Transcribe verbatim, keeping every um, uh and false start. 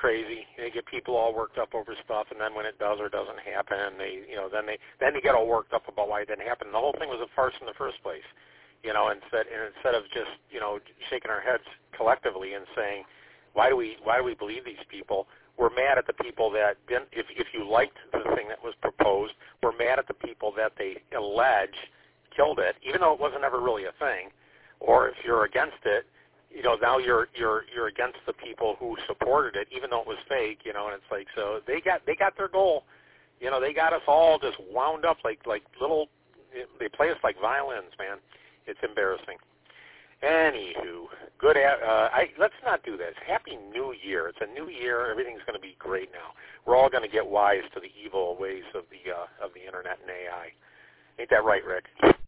crazy. They get people all worked up over stuff, and then when it does or doesn't happen, they, you know, then they then they get all worked up about why it didn't happen. The whole thing was a farce in the first place, you know. Instead, and instead of just, you know, shaking our heads collectively and saying, why do we why do we believe these people? We're mad at the people that didn't. If if you liked the thing that was proposed, we're mad at the people that they allege killed it, even though it wasn't ever really a thing. Or if you're against it, you know, now you're you're you're against the people who supported it, even though it was fake, you know. And it's like, so they got they got their goal, you know. They got us all just wound up like like little. They play us like violins, man. It's embarrassing. Anywho, good. At, uh, I let's not do this. Happy New Year. It's a new year. Everything's going to be great now. We're all going to get wise to the evil ways of the uh, of the internet and A I. Ain't that right, Rick?